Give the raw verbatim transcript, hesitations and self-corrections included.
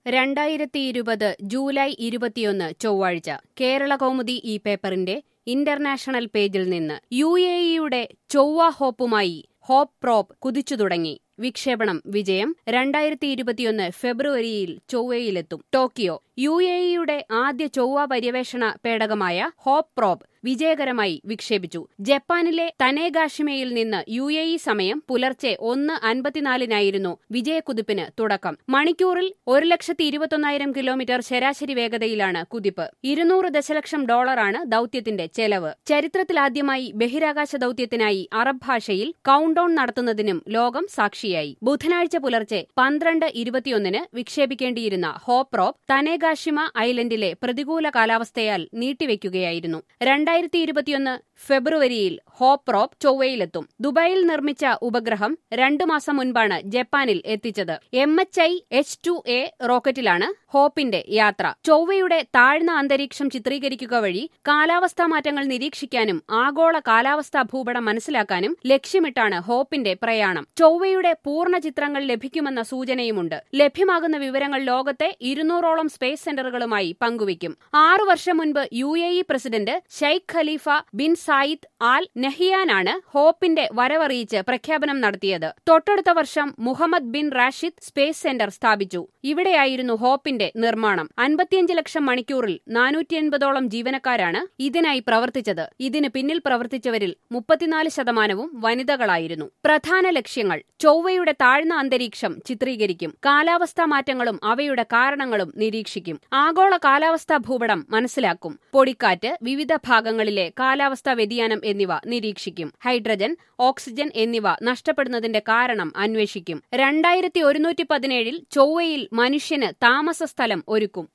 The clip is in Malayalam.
രണ്ടായിരത്തി ഇരുപത് ജൂലൈ ഇരുപത്തിയൊന്ന് ചൊവ്വാഴ്ച കേരളകൗമുദി ഈ പേപ്പറിന്റെ ഇന്റർനാഷണൽ പേജിൽ നിന്ന് യു എ ഇയുടെ ചൊവ്വ ഹോപ്പുമായി ഹോപ്പ് പ്രോബ് കുതിച്ചു തുടങ്ങി. വിക്ഷേപണം വിജയം. രണ്ടായിരത്തി ഇരുപത്തിയൊന്ന് ഫെബ്രുവരിയിൽ ചൊവ്വയിലെത്തും. ടോക്കിയോ. യു എ ഇയുടെ ആദ്യ ചൊവ്വ പര്യവേഷണ പേടകമായ ഹോപ്പ് പ്രോബ് വിജയകരമായി വിക്ഷേപിച്ചു. ജപ്പാനിലെ തനേഗാഷിമയിൽ നിന്ന് യു എ ഇ സമയം പുലർച്ചെ ഒന്ന് അൻപത്തിനാലിനായിരുന്നു വിജയക്കുതിപ്പിന് തുടക്കം. മണിക്കൂറിൽ ഒരു ലക്ഷത്തി ഇരുപത്തൊന്നായിരം കിലോമീറ്റർ ശരാശരി വേഗതയിലാണ് കുതിപ്പ്. ഇരുന്നൂറ് ദശലക്ഷം ഡോളറാണ് ദൌത്യത്തിന്റെ ചെലവ്. ചരിത്രത്തിലാദ്യമായി ബഹിരാകാശ ദൌത്യത്തിനായി അറബ് ഭാഷയിൽ കൗണ്ട് ഡൗൺ നടത്തുന്നതിനും ലോകം സാക്ഷിയായി. ബുധനാഴ്ച പുലർച്ചെ പന്ത്രണ്ട് ഇരുപത്തിയൊന്നിന് വിക്ഷേപിക്കേണ്ടിയിരുന്ന ഹോപ്പ് പ്രോബ് തനേഗാഷിമ ഐലൻഡിലെ പ്രതികൂല കാലാവസ്ഥയാൽ നീട്ടിവെക്കുകയായിരുന്നു. രണ്ടായിരത്തി ഇരുപത്തിയൊന്ന് ഫെബ്രുവരിയിൽ ഹോപ്പ് പ്രോബ് ചൊവ്വയിലെത്തും. ദുബായിൽ നിർമ്മിച്ച ഉപഗ്രഹം രണ്ടു മാസം മുൻപാണ് ജപ്പാനിൽ എത്തിച്ചത്. M H I H two A റോക്കറ്റിലാണ് ഹോപ്പിന്റെ യാത്ര. ചൊവ്വയുടെ താഴ്ന്ന അന്തരീക്ഷം ചിത്രീകരിക്കുക വഴി കാലാവസ്ഥാ മാറ്റങ്ങൾ നിരീക്ഷിക്കാനും ആഗോള കാലാവസ്ഥാ ഭൂപടം മനസ്സിലാക്കാനും ലക്ഷ്യമിട്ടാണ് ഹോപ്പിന്റെ പ്രയാണം. ചൊവ്വയുടെ പൂർണ്ണ ചിത്രങ്ങൾ ലഭിക്കുമെന്ന സൂചനയുമുണ്ട്. ലഭ്യമാകുന്ന വിവരങ്ങൾ ലോകത്തെ ഇരുന്നൂറോളം സ്പേസ് സെന്ററുകളുമായി പങ്കുവയ്ക്കും. ആറു വർഷം മുൻപ് U A E president Sheikh Khalifa bin Zayed Al നഹിയാനാണ് ഹോപ്പിന്റെ വരവറിയിച്ച് പ്രഖ്യാപനം നടത്തിയത്. തൊട്ടടുത്ത വർഷം Mohammed bin Rashid space centre സ്ഥാപിച്ചു. ഇവിടെയായിരുന്നു ഹോപ്പിന്റെ നിർമ്മാണം. അൻപത്തിയഞ്ച് ലക്ഷം മണിക്കൂറിൽ നാനൂറ്റി എൺപതോളം ജീവനക്കാരാണ് ഇതിനായി പ്രവർത്തിച്ചത്. ഇതിന് പിന്നിൽ പ്രവർത്തിച്ചവരിൽ മുപ്പത്തിനാല് ശതമാനവും വനിതകളായിരുന്നു. പ്രധാന ലക്ഷ്യങ്ങൾ: ചൊവ്വയുടെ താഴ്ന്ന അന്തരീക്ഷം ചിത്രീകരിക്കും. കാലാവസ്ഥാ മാറ്റങ്ങളും അവയുടെ കാരണങ്ങളും നിരീക്ഷിക്കും. ആഗോള കാലാവസ്ഥാ ഭൂപടം മനസ്സിലാക്കും. പൊടിക്കാറ്റ്, വിവിധ ഭാഗങ്ങളിലെ കാലാവസ്ഥാ വ്യതിയാനം എന്നിവ നിരീക്ഷിക്കും. ഹൈഡ്രജൻ, ഓക്സിജൻ എന്നിവ നഷ്ടപ്പെടുന്നതിന്റെ കാരണം അന്വേഷിക്കും. രണ്ടായിരത്തി ഒരുന്നൂറ്റി പതിനേഴിൽ ചൊവ്വയിൽ മനുഷ്യന് താമസ സ്ഥലം ഒരുക്കും.